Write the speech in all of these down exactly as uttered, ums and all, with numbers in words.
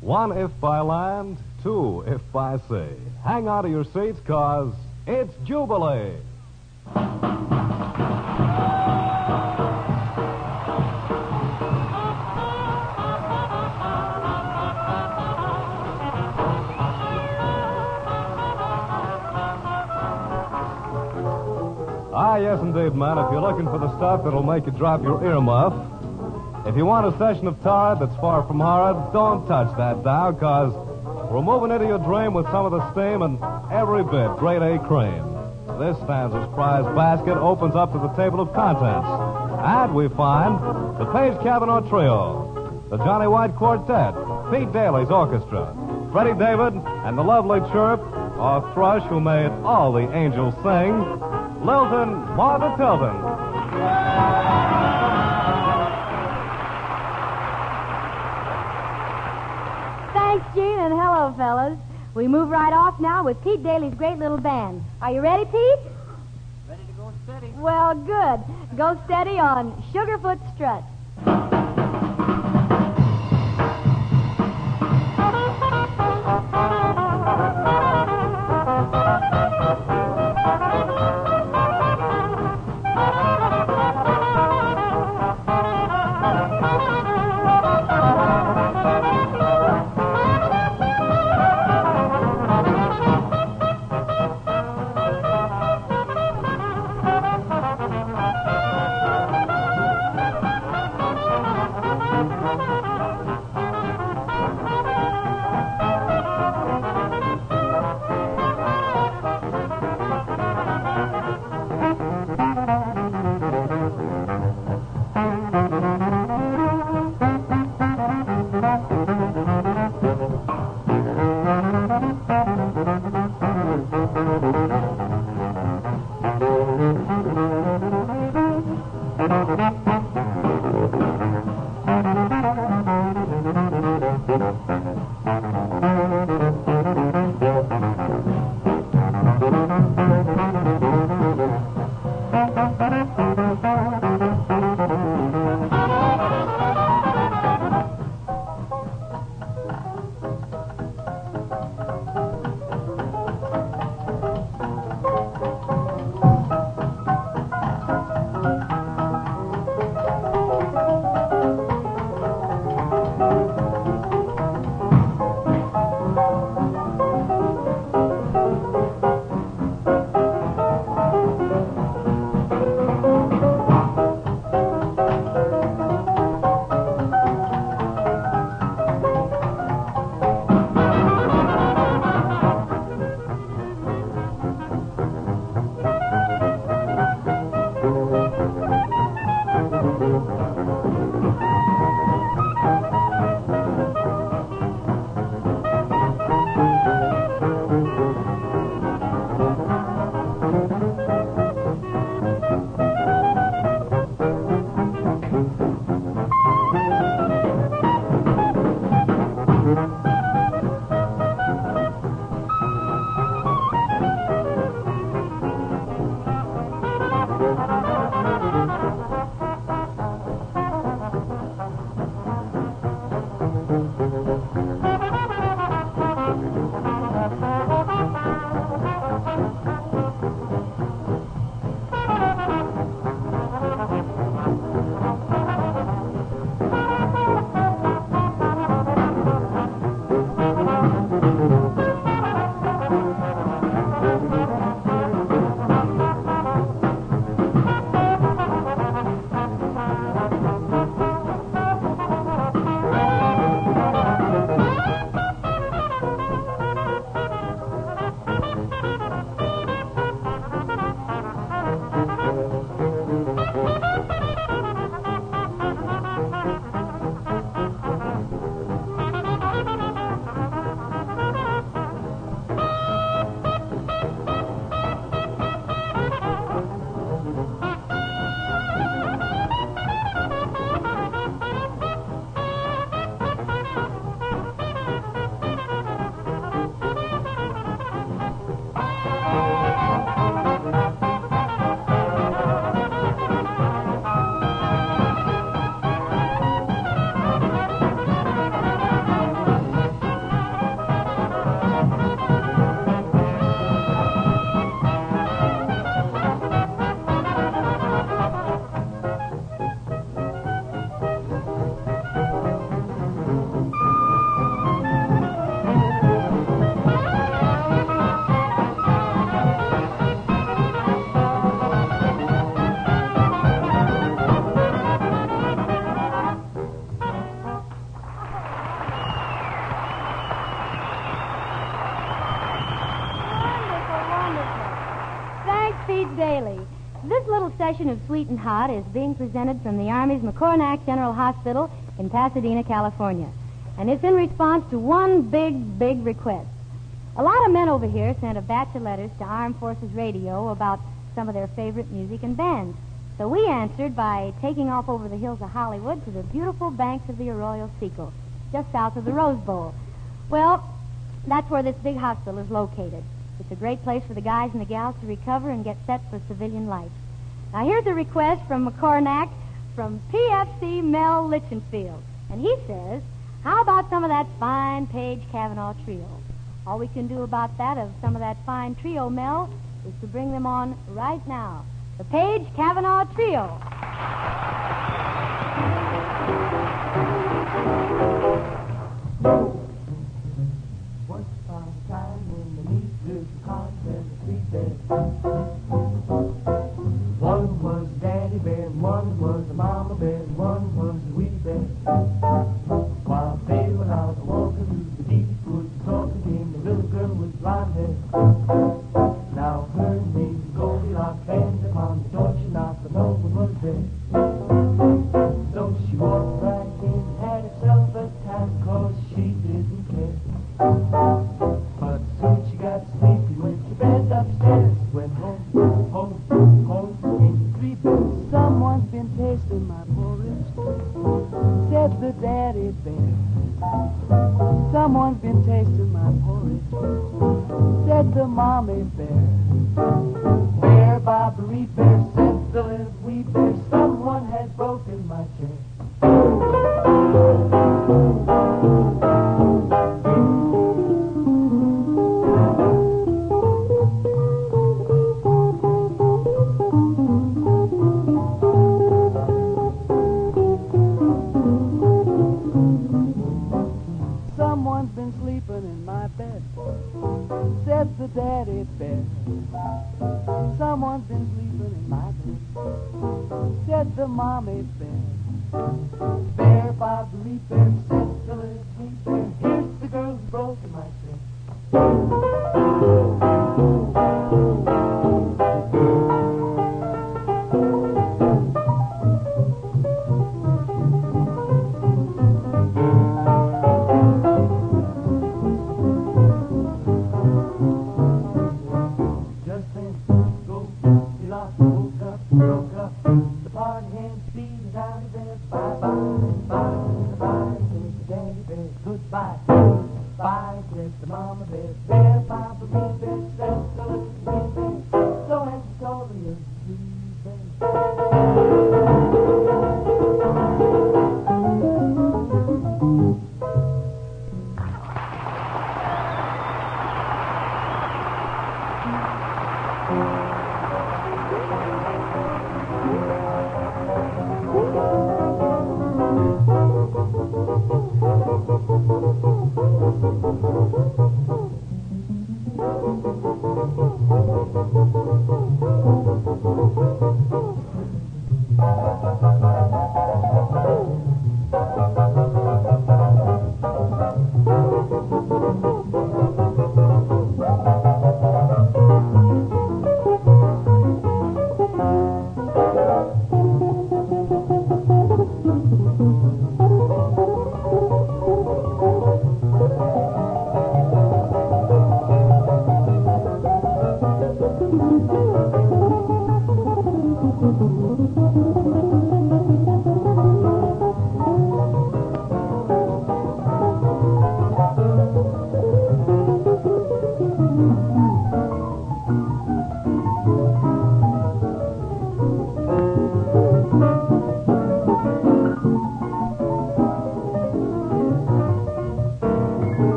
One if by land, two if by sea. Hang on to your seats, cause it's Jubilee. Ah, yes, indeed, man. If you're looking for the stuff that'll make you drop your earmuff, if you want a session of Tard that's far from horrid, don't touch that dial, because we're moving into your dream with some of the steam and every bit grade A cream. This stanza's prize basket opens up to the table of contents. And we find the Page Cavanaugh Trio, the Johnny White Quartet, Pete Daly's Orchestra, Freddie David, and the lovely chirp, or thrush who made all the angels sing, Lilton Martha Tilton. Thanks, Gene, and hello, fellas. We move right off now with Pete Daly's great little band. Are you ready, Pete? Ready to go steady. Well, good. Go steady on Sugarfoot Strut. session of Sweet and Hot is being presented from the Army's McCornack General Hospital in Pasadena, California. And it's in response to one big, big request. A lot of men over here sent a batch of letters to Armed Forces Radio about some of their favorite music and bands. So we answered by taking off over the hills of Hollywood to the beautiful banks of the Arroyo Seco, just south of the Rose Bowl. Well, that's where this big hospital is located. It's a great place for the guys and the gals to recover and get set for civilian life. Now, here's a request from McCornack from P F C Mel Litchenfield. And he says, how about some of that fine Page Cavanaugh trio? All we can do about that of some of that fine trio, Mel, is to bring them on right now. The Page Cavanaugh Trio. Once upon a time when the meat caught and the three bears. One was Daddy Bear, one was the Mama Bear, and one was the wee bear. While they were out walking through the deep woods, talking came the little girl with blonde hair. Now her name was Goldilocks, and upon the door she knocked, but no one was there. So she walked right in and had herself a time, 'cause she didn't care. But soon she got sleepy, went to bed upstairs, went home, home, home, in three beds. Someone's been tasting my porridge, said the daddy bear. Someone's been tasting my porridge, said the mommy bear. Bear, Bobbery Bear, said the little wee bear. Someone has broken my chair. Someone's been sleeping in my bed, said the daddy bear. Someone's been sleeping in my bed, said the mommy bear. Bear, Bobbery Bear, said the little wee bear. Here's the girl who broke in my chair. Broke up, the party hands beat down there. Bye bye, bye, bye, says the daddy bear. Goodbye, bye, says the mama bear. Bear, Papa Bear, says the little wee bear. So ends the story of the three bears.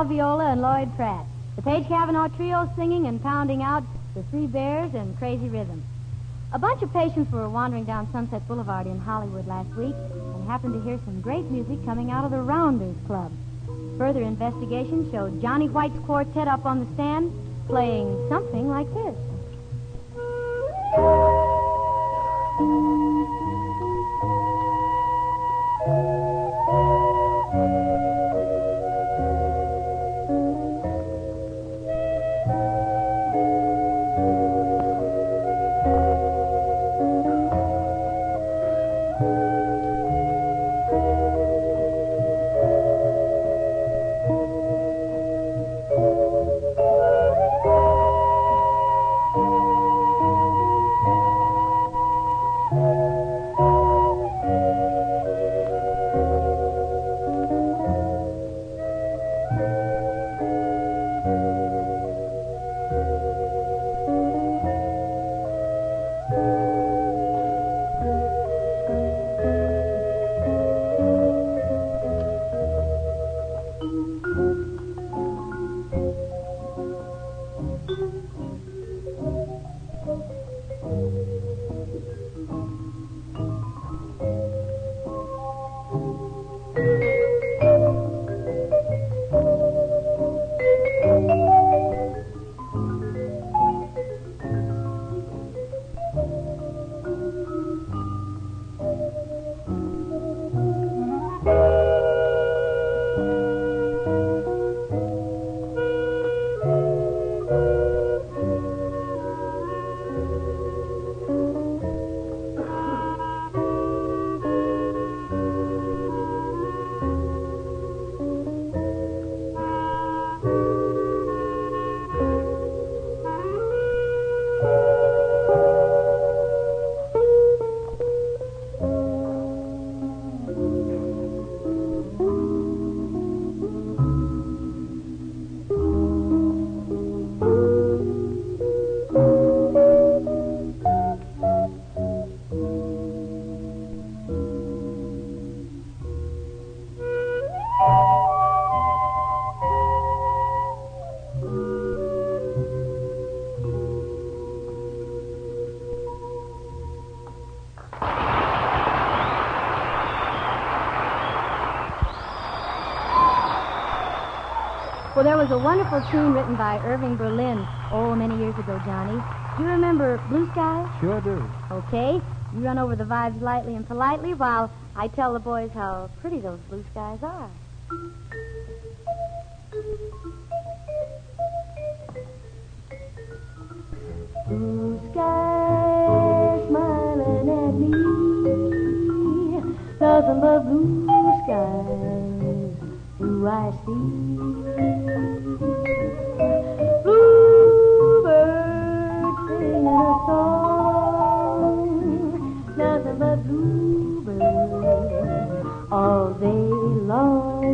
Al Viola and Lloyd Pratt. The Page Cavanaugh Trio singing and pounding out The Three Bears and Crazy Rhythm. A bunch of patients were wandering down Sunset Boulevard in Hollywood last week and happened to hear some great music coming out of the Rounders Club. Further investigation showed Johnny White's quartet up on the stand playing something like this. Well, there was a wonderful tune written by Irving Berlin, oh, many years ago, Johnny. Do you remember Blue Skies? Sure do. Okay. You run over the vibes lightly and politely while I tell the boys how pretty those blue skies are. Blue skies smiling at me, nothing but blue skies do I see. Bluebird singing a song, nothing but bluebird all day long.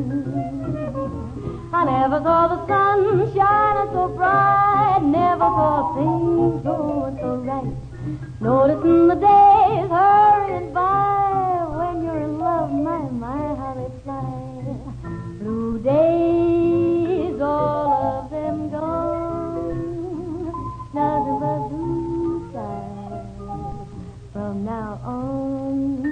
I never saw the sun shining so bright, never saw things going so right. Noticing the days hurrying by, when you're in love, my, my, how they fly. Blue days, all of them gone, nothing but blue skies from now on.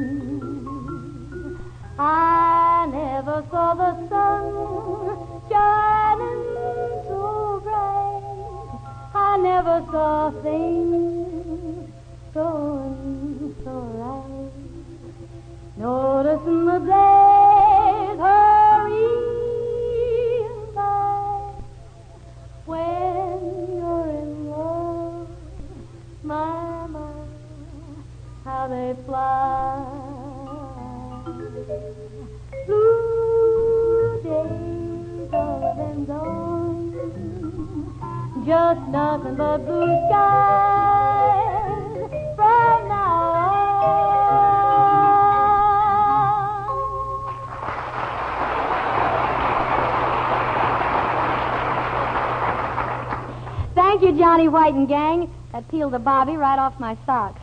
I never saw the sun shining so bright, I never saw things going so right. Noticing the days hurrying by, when you're in love, my, my, how they fly. Blue days, all of them gone, just nothing but blue skies from now on. Thank you, Johnny White and gang. That peeled the bobby right off my socks.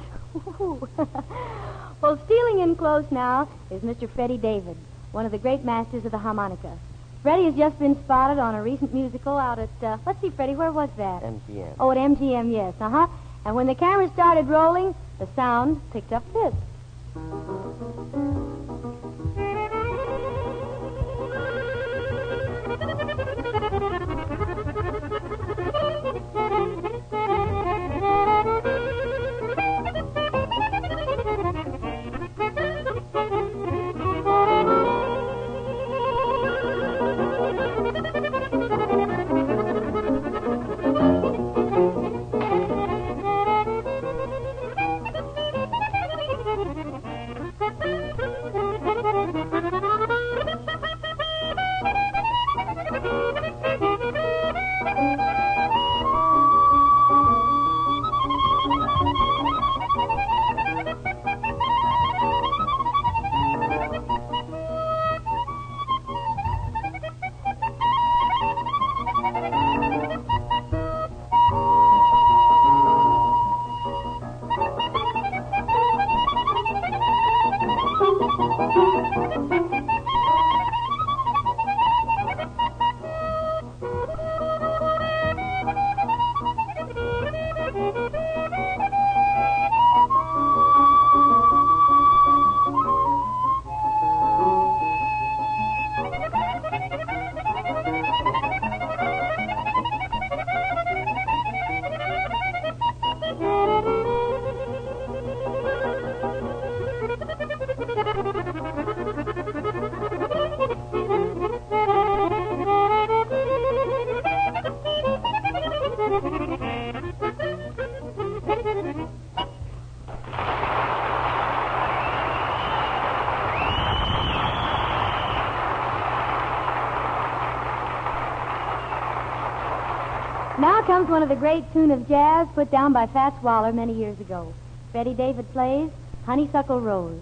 Well, stealing in close now is Mister Freddie David, one of the great masters of the harmonica. Freddie has just been spotted on a recent musical out at, uh, let's see, Freddie, where was that? M G M. Oh, at M G M, yes. Uh-huh. And when the camera started rolling, the sound picked up this. Now comes one of the great tune of jazz put down by Fats Waller many years ago. Freddie David plays Honeysuckle Rose.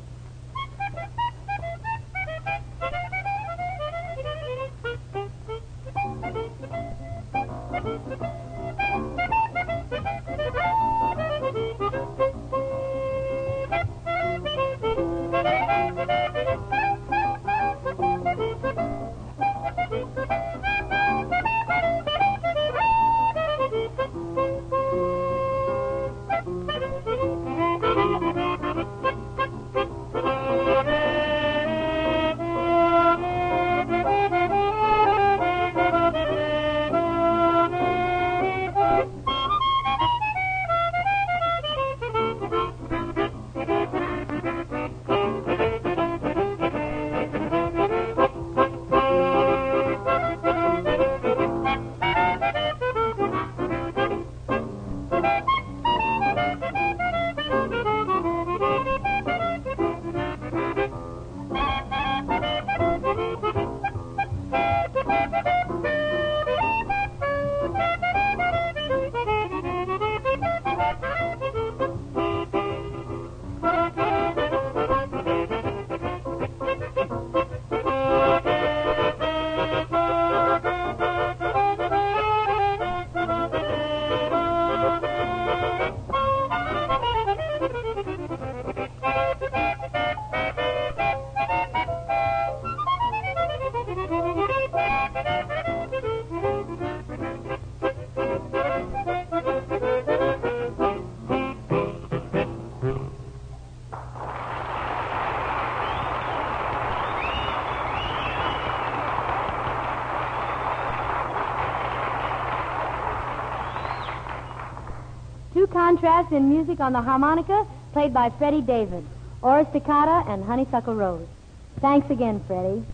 Two contrasts in music on the harmonica played by Freddie David, Oris Toccata and Honeysuckle Rose. Thanks again, Freddie.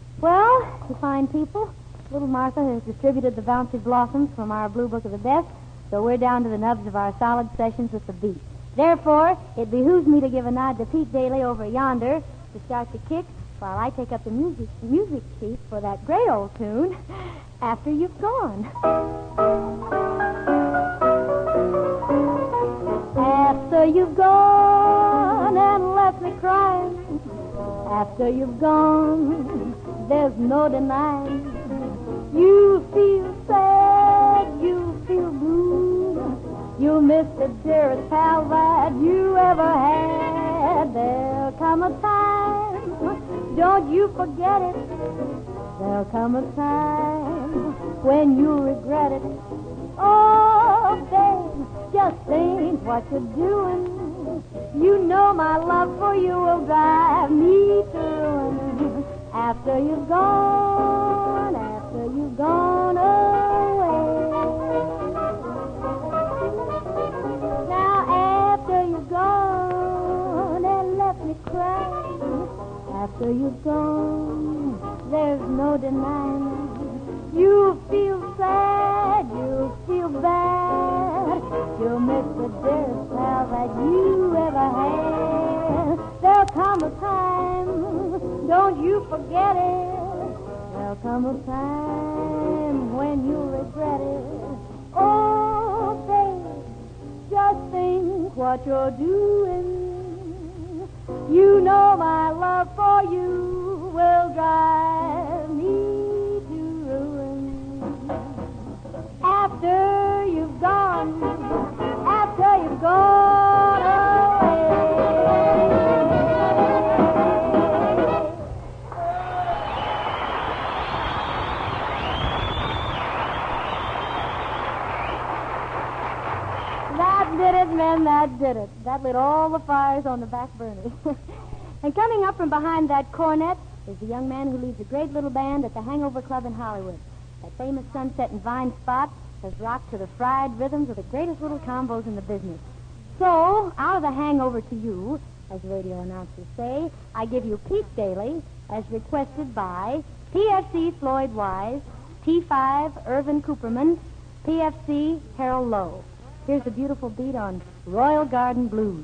Well, you fine people, little Martha has distributed the bouncy blossoms from our Blue Book of the Best, so we're down to the nubs of our solid sessions with the beat. Therefore, it behooves me to give a nod to Pete Daly over yonder to start the kick while I take up the music music sheet for that great old tune, After You've Gone. After you've gone and left me crying, after you've gone, there's no denying. You feel sad, you feel blue, you miss the dearest pal that you ever had. There'll come a time, don't you forget it, There'll come a time when you'll regret it. Oh, babe, just think what you're doing. You know my love for you will drive me to ruin. After you've gone, after you've gone away. Now after you've gone and left me crying. After you've gone, there's no denying. You feel sad, you feel bad. You'll miss the dearest pal that you ever had. There'll come a time, don't you forget it. There'll come a time when you'll regret it. Oh, babe, just think what you're doing. You know my love for you will drive me to ruin. After you've gone, after you've gone away. That did it, men, that did it. That lit all the fires on the back burners. And coming up from behind that cornet is the young man who leads a great little band at the Hangover Club in Hollywood. That famous Sunset and Vine spot has rocked to the fried rhythms of the greatest little combos in the business. So, out of the hangover to you, as radio announcers say, I give you Pete Daly, as requested by P F C Floyd Wise, T five Irvin Cooperman, P F C Harold Lowe. Here's a beautiful beat on Royal Garden Blues.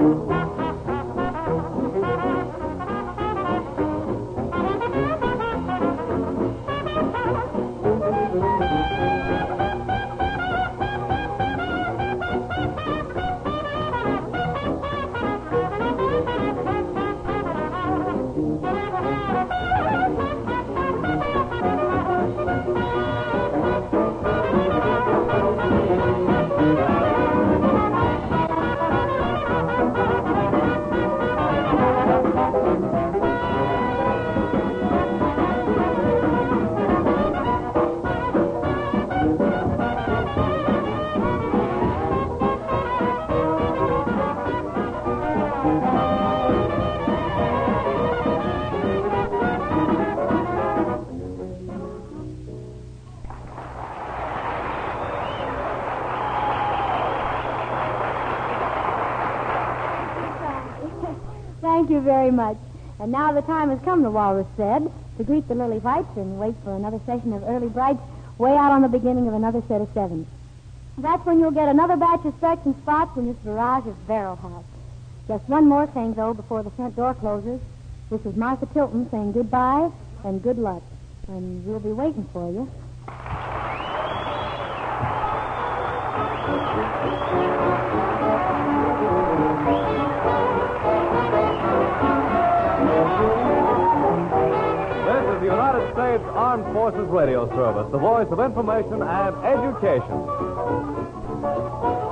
Thank you very much. And now the time has come, the walrus said, to greet the lily whites and wait for another session of early brights way out on the beginning of another set of sevens. That's when you'll get another batch of specks and spots in this barrage of barrel house. Just one more thing, though, before the front door closes. This is Martha Tilton saying goodbye and good luck. And we'll be waiting for you. This is the United States Armed Forces Radio Service, the voice of information and education.